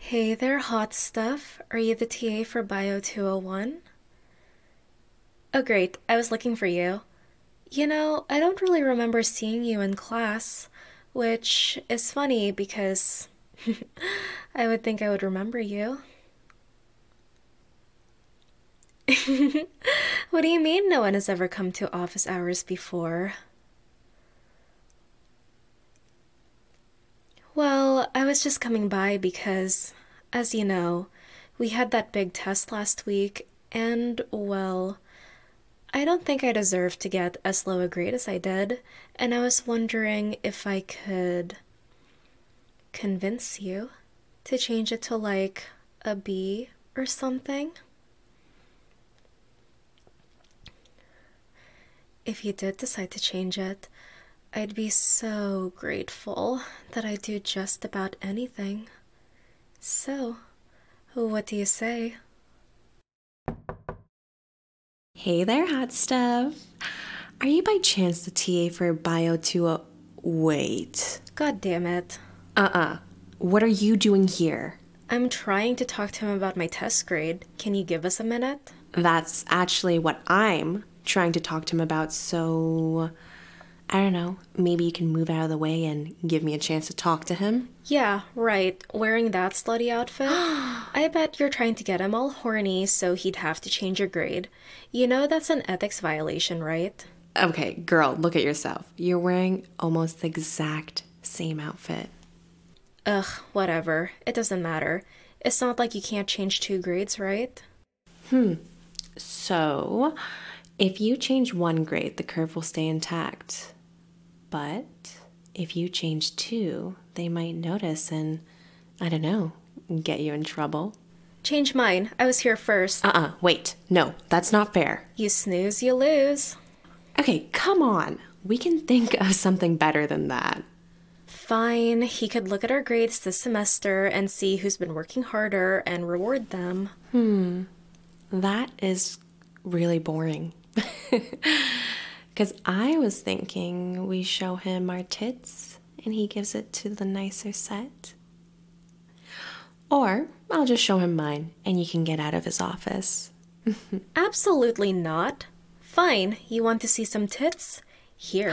Hey there, hot stuff. Are you the TA for Bio 201? Oh, great. I was looking for you. I don't really remember seeing you in class, which is funny because I would think I would remember you. What do you mean no one has ever come to office hours before? Well, I was just coming by because, as you know, we had that big test last week, and, well, I don't think I deserve to get as low a grade as I did, and I was wondering if I could convince you to change it to like a B or something. If you did decide to change it, I'd be so grateful that I'd do just about anything. So, what do you say? Hey there, hot stuff. Are you by chance the TA for Bio 2? Wait. God damn it. What are you doing here? I'm trying to talk to him about my test grade. Can you give us a minute? That's actually what I'm trying to talk to him about, so I don't know. Maybe you can move out of the way and give me a chance to talk to him? Yeah, right. Wearing that slutty outfit? I bet you're trying to get him all horny so he'd have to change your grade. You know that's an ethics violation, right? Okay, girl, look at yourself. You're wearing almost the exact same outfit. Ugh, whatever. It doesn't matter. It's not like you can't change two grades, right? So, if you change one grade, the curve will stay intact. But if you change two, they might notice and, I don't know, get you in trouble. Change mine. I was here first. Wait. No, that's not fair. You snooze, you lose. Okay, come on. We can think of something better than that. Fine, he could look at our grades this semester and see who's been working harder and reward them. That is really boring. Because I was thinking we show him our tits and he gives it to the nicer set. Or I'll just show him mine and you can get out of his office. Absolutely not. Fine, you want to see some tits? Here.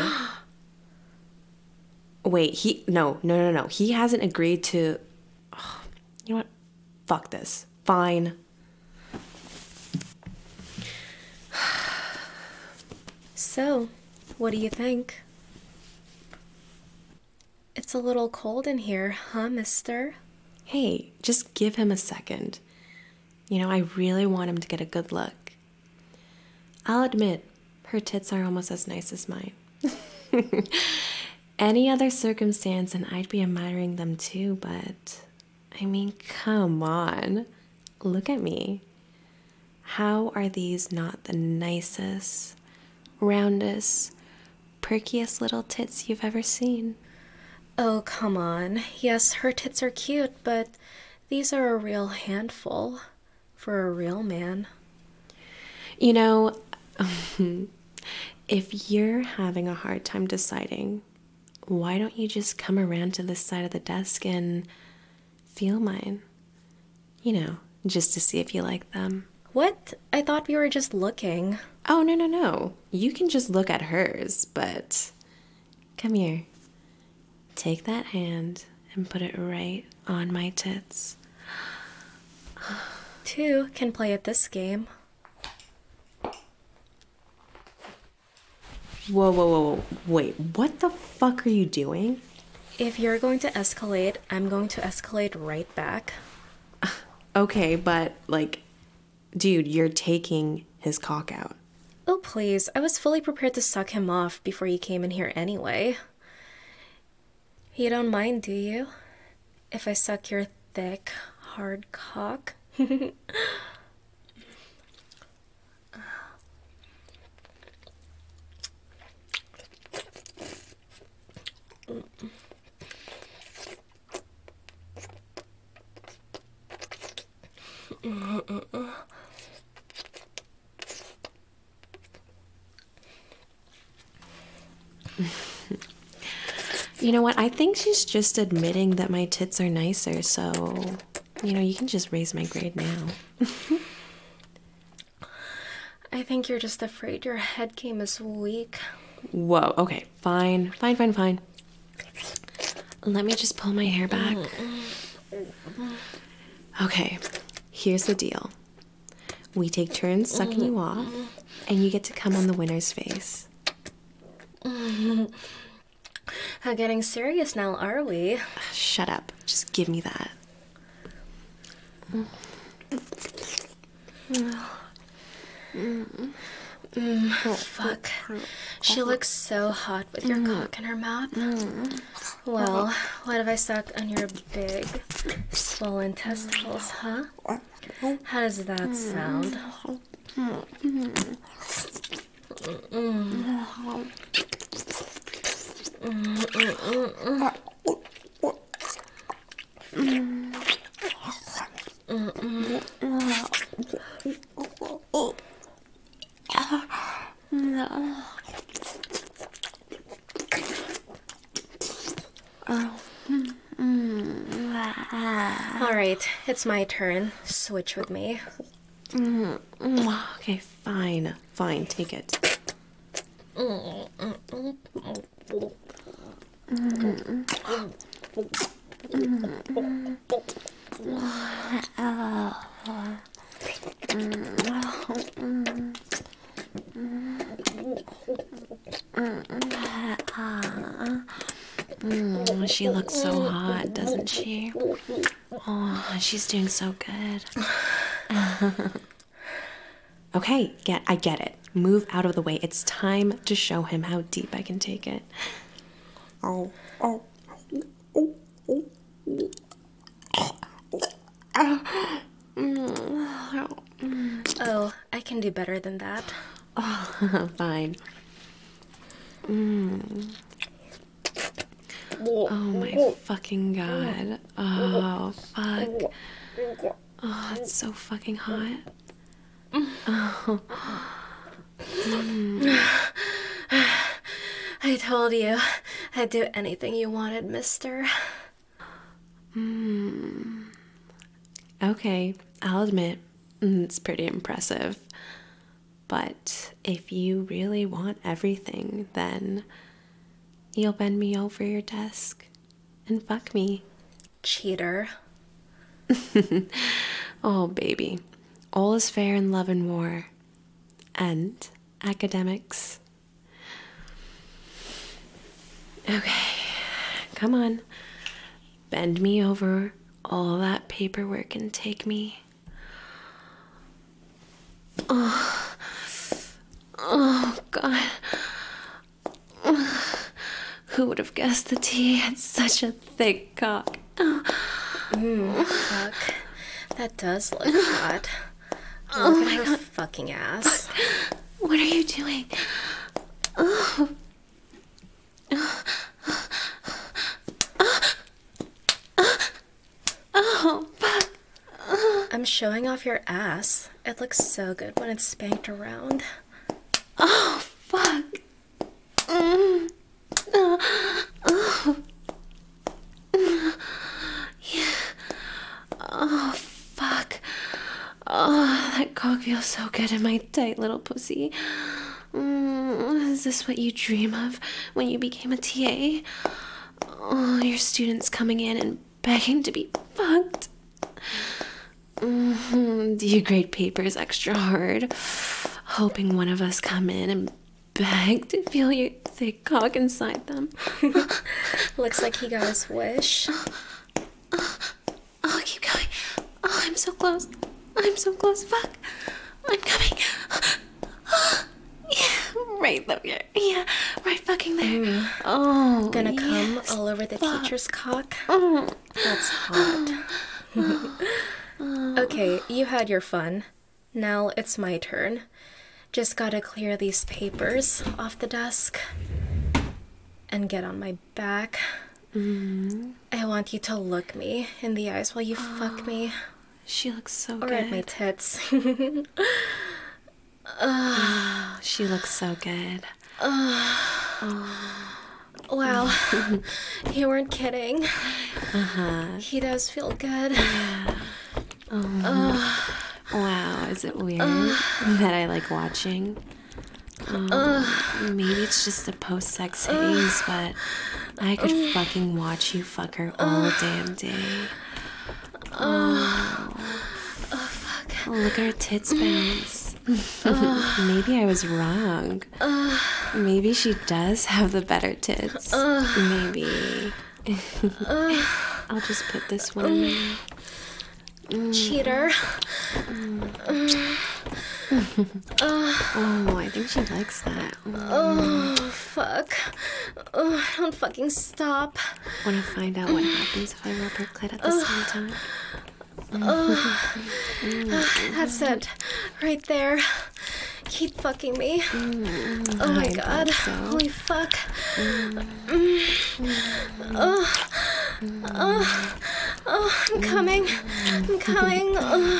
Wait, no. He hasn't agreed to. You know what? Fuck this. Fine. So, what do you think? It's a little cold in here, huh, mister? Hey, just give him a second. I really want him to get a good look. I'll admit, her tits are almost as nice as mine. Any other circumstance and I'd be admiring them too, but I mean, come on. Look at me. How are these not the nicest, roundest, perkiest little tits you've ever seen? Oh, come on. Yes, her tits are cute, but these are a real handful for a real man. You know, if you're having a hard time deciding, why don't you just come around to this side of the desk and feel mine? Just to see if you like them. What? I thought we were just looking. Oh, no. You can just look at hers, but come here. Take that hand and put it right on my tits. Two can play at this game. Whoa. Wait, what the fuck are you doing? If you're going to escalate, I'm going to escalate right back. Okay, but, dude, you're taking his cock out. Oh, please. I was fully prepared to suck him off before you came in here anyway. You don't mind, do you? If I suck your thick, hard cock? You know what? I think she's just admitting that my tits are nicer, so You can just raise my grade now. I think you're just afraid your head game is weak. Whoa, okay, fine. Let me just pull my hair back. Okay, here's the deal. We take turns sucking you off, and you get to come on the winner's face. How getting serious now, are we? Shut up. Just give me that. Fuck. She looks so hot with your cock in her mouth. Well, what if I suck on your big, swollen testicles, huh? How does that sound? Alright, it's my turn. Switch with me. Okay, fine, take it. She looks so hot, doesn't she? Oh, she's doing so good. Okay, I get it. Move out of the way. It's time to show him how deep I can take it. Oh, I can do better than that. Oh, fine. Oh my fucking god. Oh, fuck. Oh, it's so fucking hot. Oh. I told you I'd do anything you wanted, mister. Okay, I'll admit, it's pretty impressive. But if you really want everything, then you'll bend me over your desk and fuck me. Cheater. Oh, baby. All is fair in love and war. And academics. Okay, come on. Bend me over all that paperwork and take me. Oh God. Who would have guessed the tea had such a thick cock? Fuck. That does look hot. Look at her fucking ass. What are you doing? Oh, fuck. I'm showing off your ass. It looks so good when it's spanked around. Oh, fuck. Yeah. Oh, fuck. Oh, that cock feels so good in my tight little pussy. Is this what you dream of when you became a TA? Oh, your students coming in and begging to be fucked. Do you grade papers extra hard, hoping one of us come in and beg to feel your thick cock inside them? Looks like he got his wish. Oh, keep going. Oh, I'm so close. Fuck. I'm coming. Yeah, right there. Yeah, right fucking there. Oh, Gonna yes. come all over the teacher's cock? That's hot. Okay, you had your fun. Now it's my turn. Just gotta clear these papers off the desk and get on my back. I want you to look me in the eyes while you fuck me. She looks so Or good. at my tits. She looks so good. Wow. You weren't kidding. He does feel good. Wow, is it weird that I like watching? Maybe it's just a post-sex haze, but I could fucking watch you fuck her all damn day. Look at her tits bounce. Maybe I was wrong. Maybe she does have the better tits. Maybe. I'll just put this one in there. Cheater. Oh, I think she likes that. Oh, fuck. Oh, don't fucking stop. Want to find out what happens if I rub her clit at the same time? That's it. Right there. Keep fucking me. Oh my god. So. Holy fuck. I'm coming. I'm coming.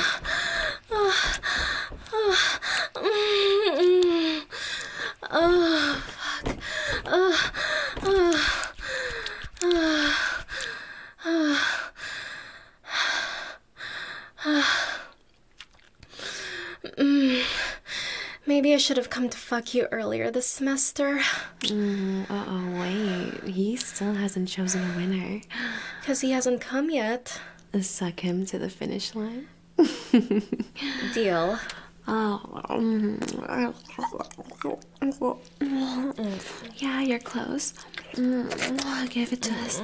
Maybe I should have come to fuck you earlier this semester. Wait. He still hasn't chosen a winner. Because he hasn't come yet. Suck him to the finish line. Deal. Yeah, you're close. Give it to us.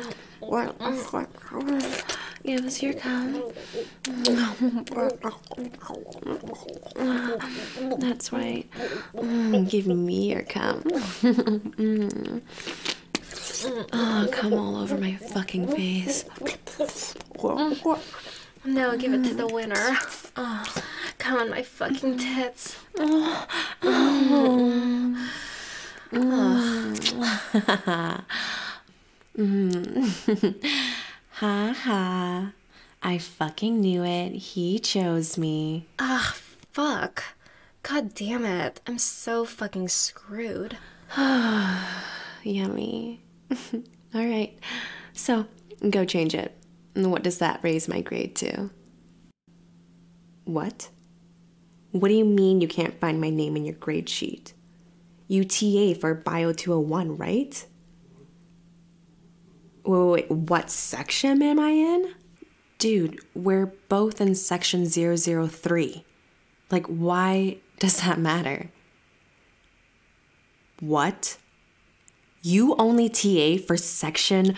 Give us your cum. That's right. Give me your cum. Cum all over my fucking face. No, give it to the winner. Come on, my fucking tits. Ha ha. I fucking knew it. He chose me. Ah, fuck. God damn it. I'm so fucking screwed. Yummy. All right. So, go change it. What does that raise my grade to? What? What do you mean you can't find my name in your grade sheet? You TA for Bio 201, right? Wait, what section am I in? Dude, we're both in section 003. Like, why does that matter? What? You only TA for section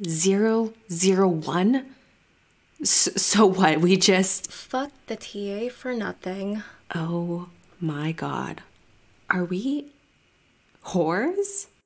001? So what, we just... Fuck the TA for nothing. Oh my god. Are we whores?